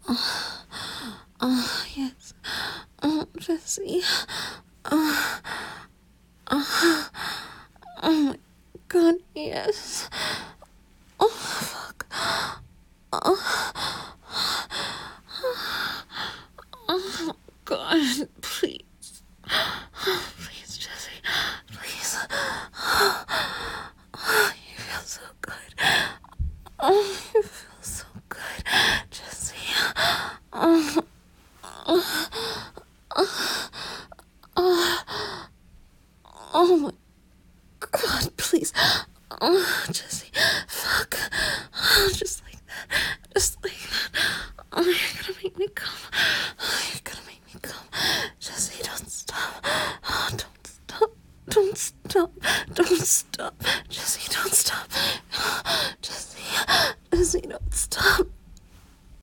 Yes. Oh, Jesse. Oh, oh, oh my God, yes. Oh, fuck. Oh, oh God.